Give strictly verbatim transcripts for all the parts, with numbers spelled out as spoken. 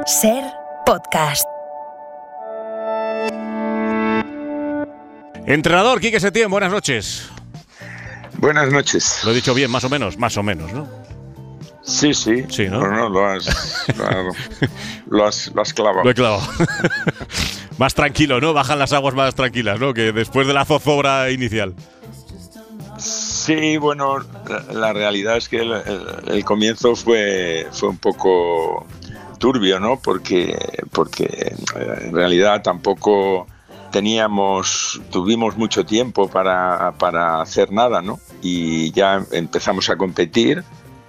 Ser podcast. Entrenador Quique Setién, buenas noches. Buenas noches. Lo he dicho bien, más o menos, más o menos, ¿no? Sí, sí. Sí, ¿no? No, no, lo has, lo has, lo has, lo has clavado. Lo he clavado. Más tranquilo, ¿no? Bajan las aguas más tranquilas, ¿no? Que después de la zozobra inicial. Sí, bueno, la, la realidad es que el, el, el comienzo fue, fue un poco turbio, ¿no? Porque, porque en realidad tampoco teníamos, tuvimos mucho tiempo para, para hacer nada, ¿no? Y ya empezamos a competir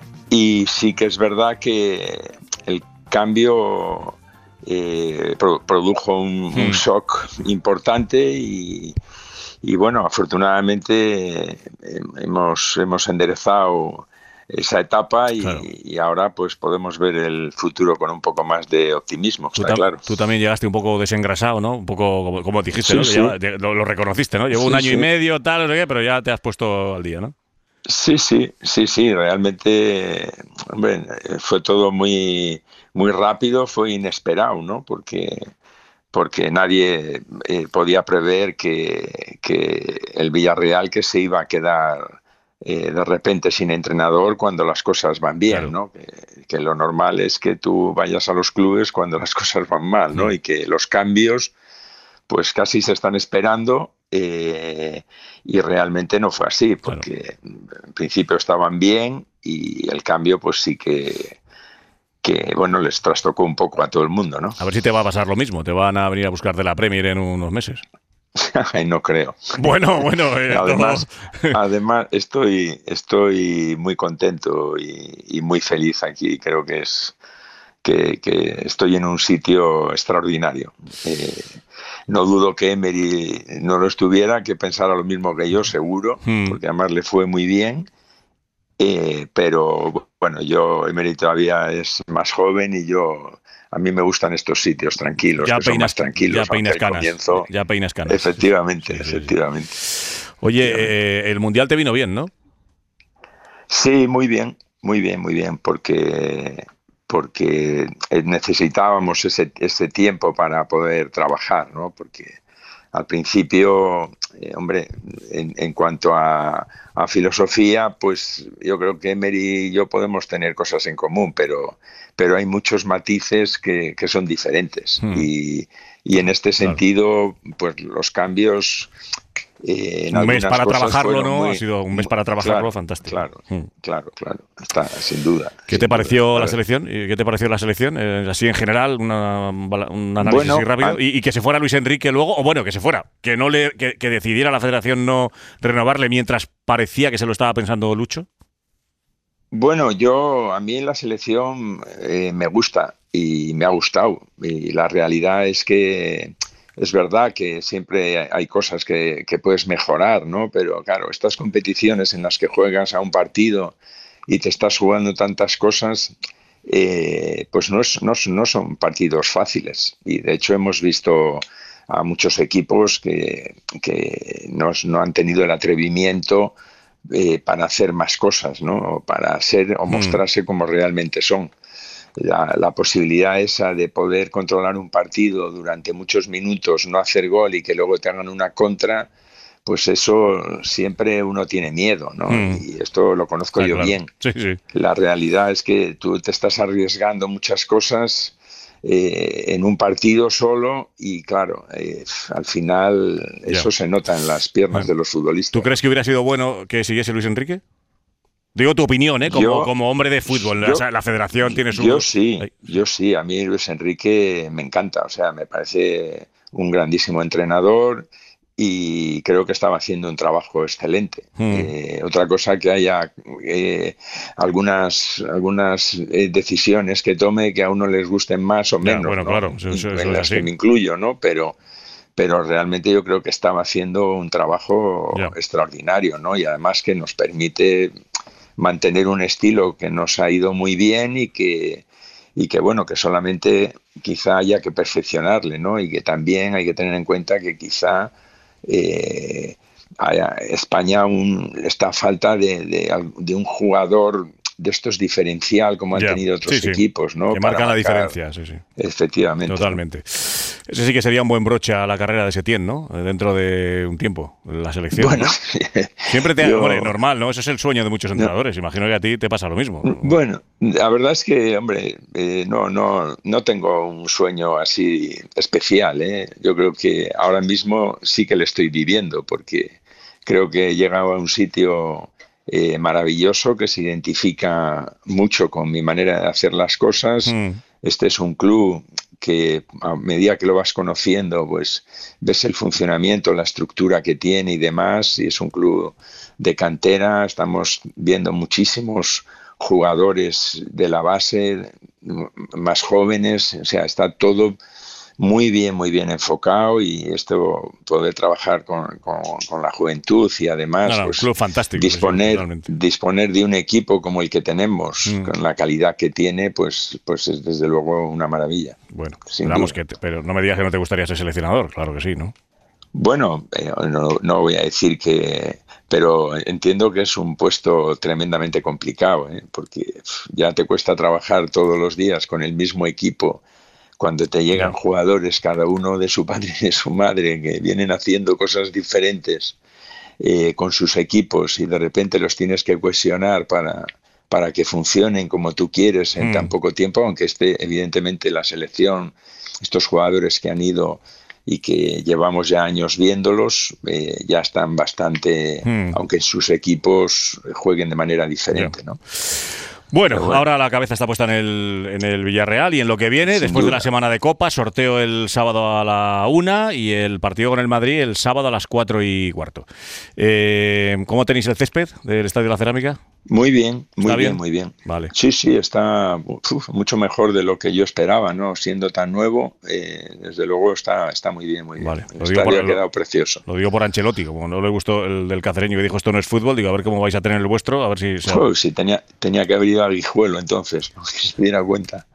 y sí que es verdad que el cambio eh, pro, produjo un, hmm. un shock importante y Y bueno, afortunadamente eh, hemos, hemos enderezado esa etapa y, claro. y ahora pues podemos ver el futuro con un poco más de optimismo, tú está claro. Tú también llegaste un poco desengrasado, ¿no? Un poco, como, como dijiste, sí, ¿no? Sí. Lleva, lo, lo reconociste, ¿no? Llevo sí, un año sí. y medio, tal, no sé qué, pero ya te has puesto al día, ¿no? Sí, sí, sí, sí, realmente, hombre, fue todo muy, muy rápido, fue inesperado, ¿no? Porque... porque nadie eh, podía prever que, que el Villarreal que se iba a quedar eh, de repente sin entrenador cuando las cosas van bien, claro. ¿no? Que, que lo normal es que tú vayas a los clubes cuando las cosas van mal, ¿no? Sí. Y que los cambios pues casi se están esperando eh, y realmente no fue así, porque claro. en principio estaban bien y el cambio pues sí que... que, bueno, les trastocó un poco a todo el mundo, ¿no? A ver si te va a pasar lo mismo, te van a venir a buscar de la Premier en unos meses. No creo. Bueno, bueno. Eh, además, además estoy, estoy muy contento y, y muy feliz aquí. Creo que es que, que estoy en un sitio extraordinario. Eh, no dudo que Emery no lo estuviera, que pensara lo mismo que yo, seguro, hmm. porque además le fue muy bien. Eh, pero bueno, yo, Emery todavía es más joven y yo, a mí me gustan estos sitios tranquilos, ya que peinas, son más tranquilos. Ya peinas canas, comienzo, ya peinas canas. Efectivamente, sí, sí, efectivamente. Sí. Oye, eh, el Mundial te vino bien, ¿no? Sí, muy bien, muy bien, muy bien, porque, porque necesitábamos ese, ese tiempo para poder trabajar, ¿no? Porque al principio, eh, hombre, en, en cuanto a, a filosofía, pues yo creo que Emery y yo podemos tener cosas en común, pero, pero hay muchos matices que, que son diferentes. Hmm. Y, y en este sentido, claro. pues los cambios... Eh, un mes para trabajarlo, ¿no? Muy, ha sido un mes para trabajarlo claro, fantástico. Claro, hmm. claro, claro, está, sin duda. ¿Qué sin te pareció duda. la selección? ¿Qué te pareció la selección? Eh, así en general, una, un análisis bueno, así rápido. A... Y, y que se fuera Luis Enrique luego, o bueno, que se fuera, que no le, que, que decidiera la Federación no renovarle mientras parecía que se lo estaba pensando Lucho. Bueno, yo, a mí la selección eh, me gusta y me ha gustado. Y la realidad es que es verdad que siempre hay cosas que, que puedes mejorar, ¿no? Pero claro, estas competiciones en las que juegas a un partido y te estás jugando tantas cosas, eh, pues no, es, no, no son partidos fáciles. Y de hecho hemos visto a muchos equipos que, que no, no han tenido el atrevimiento eh, para hacer más cosas, ¿no? Para ser o mostrarse mm. como realmente son. La, la posibilidad esa de poder controlar un partido durante muchos minutos, no hacer gol y que luego te hagan una contra, pues eso siempre uno tiene miedo, ¿no? Mm. Y esto lo conozco ah, yo claro. bien. Sí, sí. La realidad es que tú te estás arriesgando muchas cosas eh, en un partido solo y claro, eh, al final eso yeah. se nota en las piernas ah. de los futbolistas. ¿Tú crees que hubiera sido bueno que siguiese Luis Enrique? Digo tu opinión, ¿eh? Como, yo, como hombre de fútbol. Yo, la, la federación tiene su... Yo sí, yo sí. A mí Luis Enrique me encanta. O sea, me parece un grandísimo entrenador y creo que estaba haciendo un trabajo excelente. Hmm. Eh, otra cosa que haya eh, algunas, algunas eh, decisiones que tome que a uno les gusten más o menos, ya, bueno, ¿no? claro, eso, eso, en eso las es que me incluyo, ¿no? Pero... pero realmente yo creo que estaba haciendo un trabajo yeah. extraordinario, ¿no? Y además que nos permite mantener un estilo que nos ha ido muy bien y que, y que bueno, que solamente quizá haya que perfeccionarle, ¿no? Y que también hay que tener en cuenta que quizá eh, haya, España un, está a falta de, de, de un jugador de estos diferencial como han ya. tenido otros sí, sí. equipos, ¿no? Que Para marcan la marcar, diferencia, sí, sí. Efectivamente. Totalmente. Ese sí que sería un buen broche a la carrera de Setién, ¿no? Dentro de un tiempo, la selección, Bueno, ¿no? Siempre te... yo, Hombre, normal, ¿no? Ese es el sueño de muchos no, entrenadores. Imagino que a ti te pasa lo mismo. bueno, la verdad es que, hombre, eh, no, no, no tengo un sueño así especial, ¿eh? Yo creo que ahora mismo sí que le estoy viviendo, porque creo que he llegado a un sitio eh, maravilloso que se identifica mucho con mi manera de hacer las cosas. Hmm. Este es un club que a medida que lo vas conociendo, pues ves el funcionamiento, la estructura que tiene y demás, y es un club de cantera. Estamos viendo muchísimos jugadores de la base más jóvenes, o sea, está todo muy bien, muy bien enfocado, y esto, poder trabajar con, con, con la juventud y además No, no, un pues, club fantástico. disponer, Sí, disponer de un equipo como el que tenemos, mm. con la calidad que tiene, pues, pues es desde luego una maravilla. Bueno, esperamos que te, pero no me digas que no te gustaría ser seleccionador, claro que sí, ¿no? Bueno, eh, no, no voy a decir que, pero entiendo que es un puesto tremendamente complicado, ¿eh? Porque ya te cuesta trabajar todos los días con el mismo equipo, cuando te llegan Ya. jugadores, cada uno de su padre y de su madre, que vienen haciendo cosas diferentes eh, con sus equipos, y de repente los tienes que cohesionar para, para que funcionen como tú quieres en Mm. tan poco tiempo, aunque esté evidentemente la selección, estos jugadores que han ido y que llevamos ya años viéndolos, eh, ya están bastante, mm. aunque sus equipos jueguen de manera diferente, Ya. ¿no? Bueno, bueno, ahora la cabeza está puesta en el, en el Villarreal y en lo que viene, Sin después duda. de la semana de Copa, sorteo el sábado a la una y el partido con el Madrid el sábado a las cuatro y cuarto. Eh, ¿Cómo tenéis el césped del Estadio de la Cerámica? Muy bien, muy ¿Está bien, bien? muy bien. Vale. Sí, sí, está uf, mucho mejor de lo que yo esperaba, ¿no? Siendo tan nuevo, eh, desde luego está, está muy bien, muy bien. Vale. El Lo digo, estadio por, ha quedado precioso. lo digo por Ancelotti, como no le gustó el del cacereño que dijo esto no es fútbol, digo a ver cómo vais a tener el vuestro, a ver si... Se... Uf, sí, tenía, tenía que haber ido al Guijuelo entonces, ¿no? Que se diera cuenta.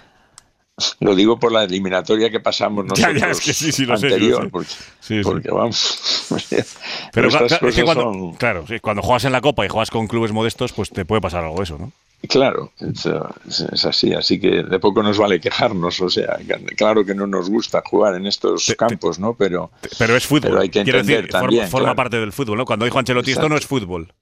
Lo digo por la eliminatoria que pasamos nosotros ya, ya, es que sí, sí, lo anterior, sé, sí, porque, sí, sí. porque vamos... Pero, pero estas claro, cosas es que cuando, son... claro, sí, cuando juegas en la Copa y juegas con clubes modestos, pues te puede pasar algo de eso, ¿no? Claro, es, es así, así que de poco nos vale quejarnos, o sea, claro que no nos gusta jugar en estos te, campos, ¿no? Pero, te, pero es fútbol, pero hay que quiero entender decir, también, forma, forma claro. parte del fútbol, ¿no? Cuando dijo Ancelotti, Exacto. esto no es fútbol.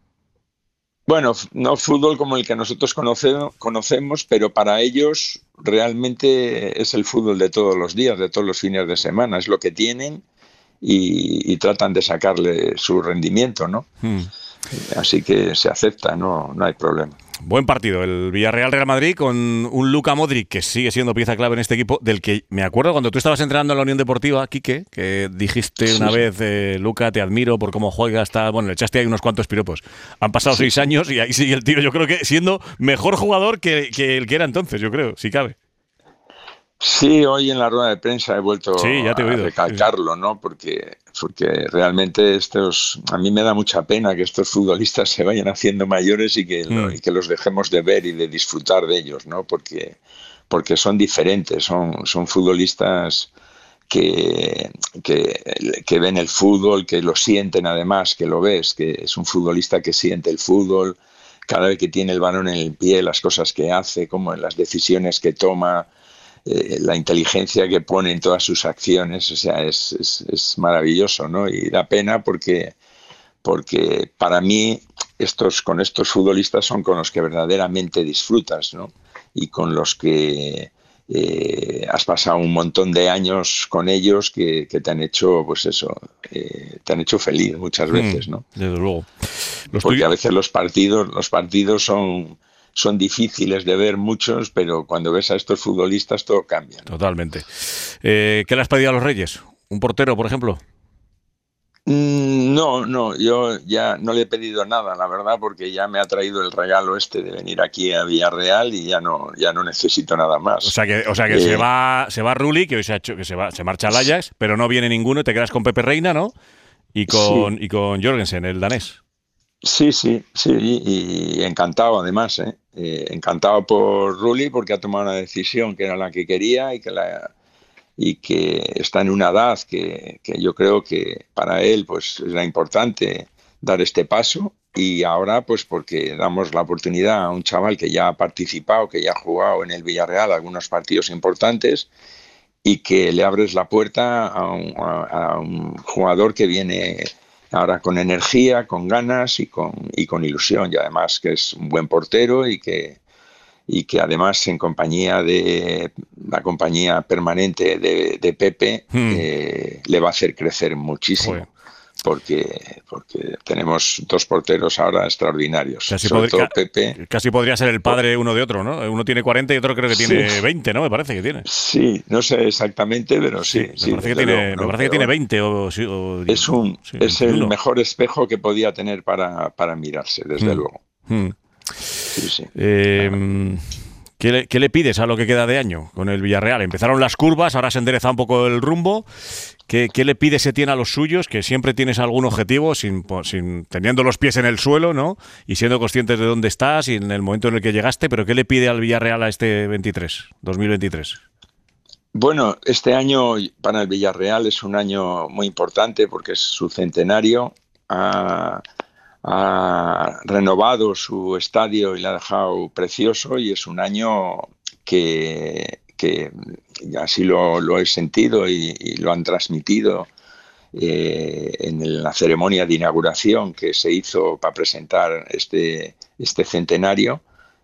Bueno, no fútbol como el que nosotros conocemos, conocemos, pero para ellos realmente es el fútbol de todos los días, de todos los fines de semana, es lo que tienen y, y tratan de sacarle su rendimiento, ¿no? Hmm. Así que se acepta, no, no hay problema. Buen partido, el Villarreal-Real Madrid con un Luka Modric que sigue siendo pieza clave en este equipo, del que me acuerdo cuando tú estabas entrenando en la Unión Deportiva, Quique, que dijiste sí, una sí. vez, eh, Luka, te admiro por cómo juegas, está, bueno, le echaste ahí unos cuantos piropos. Han pasado sí. seis años y ahí sigue el tío, yo creo que siendo mejor jugador que, que el que era entonces, yo creo, si cabe. Sí, hoy en la rueda de prensa he vuelto sí, ya te he a oído. recalcarlo, ¿no? Porque, porque realmente estos, a mí me da mucha pena que estos futbolistas se vayan haciendo mayores y que, mm. lo, y que los dejemos de ver y de disfrutar de ellos, ¿no? Porque, porque son diferentes, son, son futbolistas que, que, que ven el fútbol, que lo sienten además, que lo ves, que es un futbolista que siente el fútbol, cada vez que tiene el balón en el pie, las cosas que hace, como las decisiones que toma, Eh, la inteligencia que pone en todas sus acciones, o sea, es, es, es maravilloso, ¿no? Y da pena porque, porque para mí estos, con estos futbolistas son con los que verdaderamente disfrutas, ¿no? Y con los que eh, has pasado un montón de años con ellos que, que te han hecho, pues eso, eh, te han hecho feliz muchas veces, ¿no? Desde luego. Los porque a veces los partidos, los partidos son... son difíciles de ver muchos, pero cuando ves a estos futbolistas todo cambia, ¿no? Totalmente. Eh, ¿Qué le has pedido a los Reyes? ¿Un portero, por ejemplo? Mm, no, no, yo ya no le he pedido nada, la verdad, porque ya me ha traído el regalo este de venir aquí a Villarreal y ya no, ya no necesito nada más. O sea que, o sea que eh, se va, se va Rulli, que hoy se ha hecho, que se va, se marcha al Ajax, pero no viene ninguno y te quedas con Pepe Reina, ¿no? Y con, sí. y con Jorgensen, el danés. Sí, sí, sí, y encantado además, ¿eh? Eh, encantado por Rulli porque ha tomado una decisión que era la que quería y que, la, y que está en una edad que, que yo creo que para él pues era importante dar este paso y ahora pues porque damos la oportunidad a un chaval que ya ha participado, que ya ha jugado en el Villarreal algunos partidos importantes y que le abres la puerta a un, a, a un jugador que viene ahora con energía, con ganas y con, y con ilusión, y además que es un buen portero y que, y que además en compañía de la compañía permanente de, de Pepe hmm. eh, le va a hacer crecer muchísimo. Joder. Porque, porque tenemos dos porteros ahora extraordinarios. Casi, sobre podría, todo Pepe. Casi podría ser el padre uno de otro, ¿no? Uno tiene cuarenta y otro creo que tiene sí. veinte, ¿no? Me parece que tiene. Sí, no sé exactamente, pero sí. sí, sí me parece, que tiene, luego, ¿no? me parece que tiene veinte o, o Es, un, sí, es el mejor espejo que podía tener para, para mirarse, desde hmm. luego. Hmm. Sí, sí. Eh, claro. ¿Qué le, ¿Qué le pides a lo que queda de año con el Villarreal? Empezaron las curvas, ahora se endereza un poco el rumbo. ¿Qué, qué le pide Setién a los suyos? Que siempre tienes algún objetivo, sin, sin teniendo los pies en el suelo, ¿no? Y siendo conscientes de dónde estás y en el momento en el que llegaste. Pero ¿qué le pide al Villarreal a este veintitrés, dos mil veintitrés? Bueno, este año para el Villarreal es un año muy importante porque es su centenario. Ha, ha renovado su estadio y lo ha dejado precioso, y es un año que, que así lo, lo he sentido y, y lo han transmitido eh, en la ceremonia de inauguración que se hizo para presentar este, este centenario,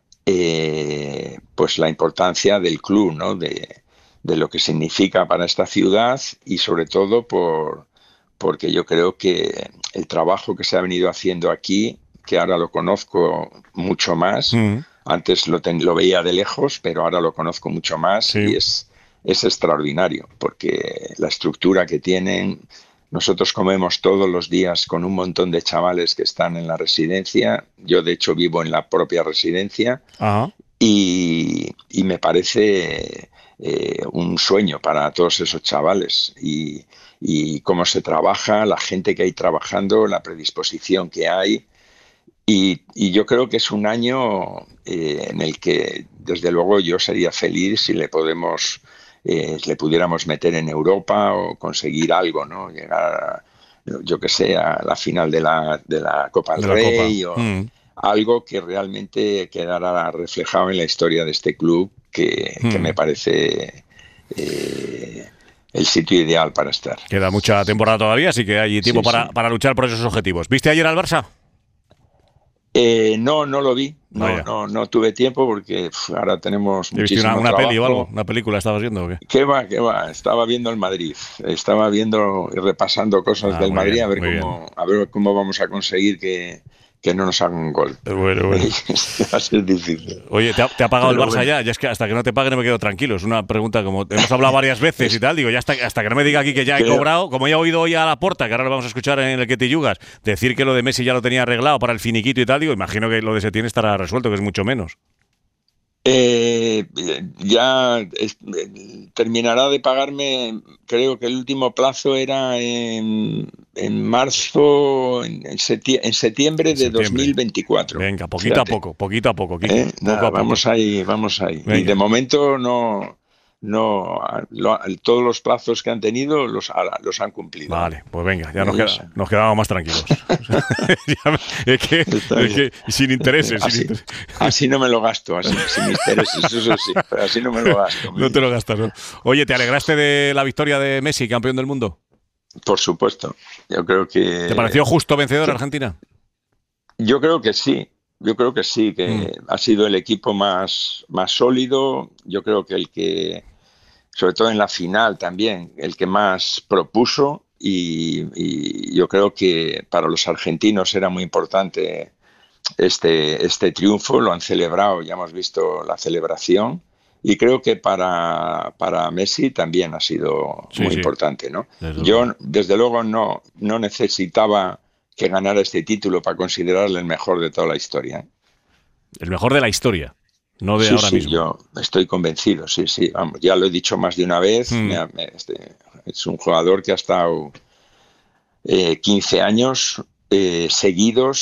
eh, pues la importancia del club, ¿no? de, de lo que significa para esta ciudad, y sobre todo por porque yo creo que el trabajo que se ha venido haciendo aquí, que ahora lo conozco mucho más, mm. antes lo, ten, lo veía de lejos, pero ahora lo conozco mucho más, sí. y es, es extraordinario, porque la estructura que tienen, nosotros comemos todos los días con un montón de chavales que están en la residencia, yo de hecho vivo en la propia residencia, uh-huh. y, y me parece eh, un sueño para todos esos chavales, y y cómo se trabaja, la gente que hay trabajando, la predisposición que hay, y, y yo creo que es un año eh, en el que desde luego yo sería feliz si le podemos eh, le pudiéramos meter en Europa o conseguir algo, ¿no? Llegar a, yo que sé, a la final de la, de la Copa del Rey o mm. algo que realmente quedara reflejado en la historia de este club, que, mm. que me parece eh, el sitio ideal para estar. Queda mucha temporada todavía, así que hay tiempo sí, para, sí. para luchar por esos objetivos. ¿Viste ayer al Barça? Eh, no, no lo vi. No, no, no, no tuve tiempo porque pff, ahora tenemos muchísimo una, una trabajo. peli o algo? ¿Una película estabas viendo o qué? ¿Qué va, qué va? Estaba viendo el Madrid. Estaba viendo y repasando cosas ah, del Madrid bien, a ver cómo, a ver cómo vamos a conseguir que que no nos hagan un gol. Bueno, bueno. Va a ser difícil. Oye, ¿te ha, te ha pagado Pero el Barça bueno. ya? Ya es que hasta que no te pague no me quedo tranquilo. Es una pregunta como hemos hablado varias veces y tal. Digo, ya hasta, hasta que no me diga aquí que ya he Pero, cobrado, como ya he oído hoy a Laporta, que ahora lo vamos a escuchar en el que te yugas, decir que lo de Messi ya lo tenía arreglado para el finiquito y tal, digo, imagino que lo de Setién estará resuelto, que es mucho menos. Eh, ya es, terminará de pagarme, creo que el último plazo era en, en marzo, en, seti- en septiembre de septiembre. dos mil veinticuatro. Venga, poquito Fíjate. a poco, poquito a poco. Kiko, eh, poco nada, a poco. Vamos ahí, vamos ahí. Venga. Y de momento no... No, lo, todos los plazos que han tenido los, los han cumplido. Vale, pues venga, ya nos, queda, nos quedamos más tranquilos. es, que, es que sin intereses. Así, sin intereses. así no me lo gasto, así, sin intereses, eso sí, pero así no me lo gasto. No te lo gastas, ¿no? Oye, ¿te alegraste de la victoria de Messi, campeón del mundo? Por supuesto, yo creo que... ¿Te pareció justo vencedor Argentina? Yo creo que sí. Yo creo que sí, que mm. ha sido el equipo más, más sólido. Yo creo que el que, sobre todo en la final también, el que más propuso, y, y yo creo que para los argentinos era muy importante este, este triunfo. Lo han celebrado, ya hemos visto la celebración, y creo que para, para Messi también ha sido sí, muy sí. importante, ¿no? Desde Yo, luego. desde luego, no, no necesitaba que ganara este título para considerarle el mejor de toda la historia. ¿eh? El mejor de la historia, no de sí, ahora sí, mismo. Yo estoy convencido, sí, sí. Vamos, ya lo he dicho más de una vez. Mm. Me, me, este, es un jugador que ha estado eh, quince años eh, seguidos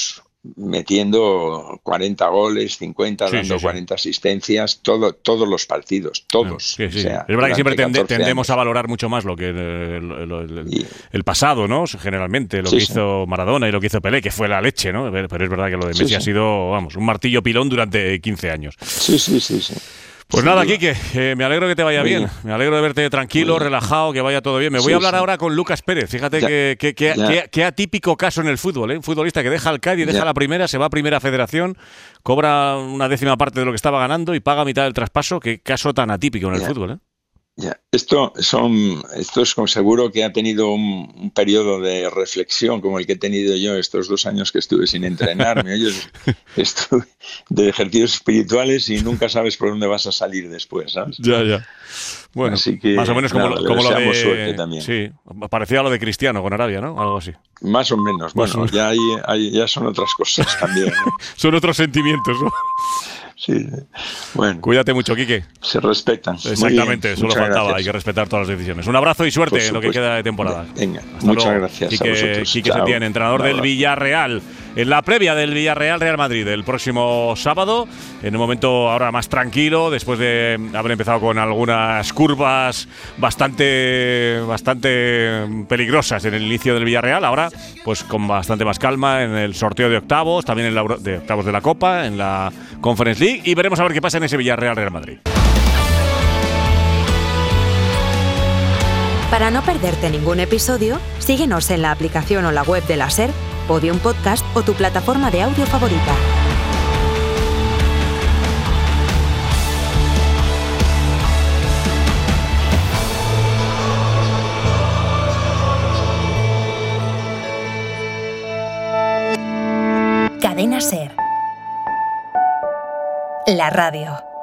metiendo cuarenta goles, cincuenta, sí, dando sí, sí. cuarenta asistencias, todo, todos los partidos, todos. Sí, sí. O sea, es verdad que siempre tende, tendemos a valorar mucho más lo que el, el, el, y, el pasado, ¿no? Generalmente, lo sí, que hizo sí. Maradona y lo que hizo Pelé, que fue la leche, ¿no? Pero es verdad que lo de Messi sí, sí. ha sido, vamos, un martillo pilón durante quince años. Sí, sí, sí, sí. Pues Sin nada, Quique, eh, me alegro que te vaya bien. bien. Me alegro de verte tranquilo, relajado, que vaya todo bien. Me voy sí, a hablar sí. ahora con Lucas Pérez. Fíjate ya, que, que, que, que, que atípico caso en el fútbol, ¿eh? Un futbolista que deja el Cádiz, deja ya. la primera, se va a Primera Federación, cobra una décima parte de lo que estaba ganando y paga mitad del traspaso. Qué caso tan atípico en el ya. fútbol, ¿eh? Ya. Esto, son, esto es como seguro que ha tenido un, un periodo de reflexión como el que he tenido yo estos dos años que estuve sin entrenarme. Yo estuve de ejercicios espirituales y nunca sabes por dónde vas a salir después, ¿sabes? Ya, ya. Bueno, así que, más o menos como, nada, lo, como lo de... suerte también. Sí, parecía a lo de Cristiano con Arabia, ¿no? Algo así. Más o menos. Bueno, más ya, hay, hay, ya son otras cosas también, ¿no? Son otros sentimientos, ¿no? Sí, bueno. Cuídate mucho, Quique. Se respetan. Exactamente, solo faltaba, gracias. Hay que respetar todas las decisiones. Un abrazo y suerte en lo que queda de temporada. Venga, Hasta muchas luego. gracias. Quique, a vosotros. Quique Setién, entrenador del Villarreal. En la previa del Villarreal-Real Madrid el próximo sábado, en un momento ahora más tranquilo, después de haber empezado con algunas curvas bastante, bastante peligrosas en el inicio del Villarreal, ahora pues con bastante más calma en el sorteo de octavos, también en la de octavos de la Copa, en la Conference League, y veremos a ver qué pasa en ese Villarreal-Real Madrid. Para no perderte ningún episodio, síguenos en la aplicación o la web de la SER, Podium Podcast o tu plataforma de audio favorita. Cadena SER. La radio.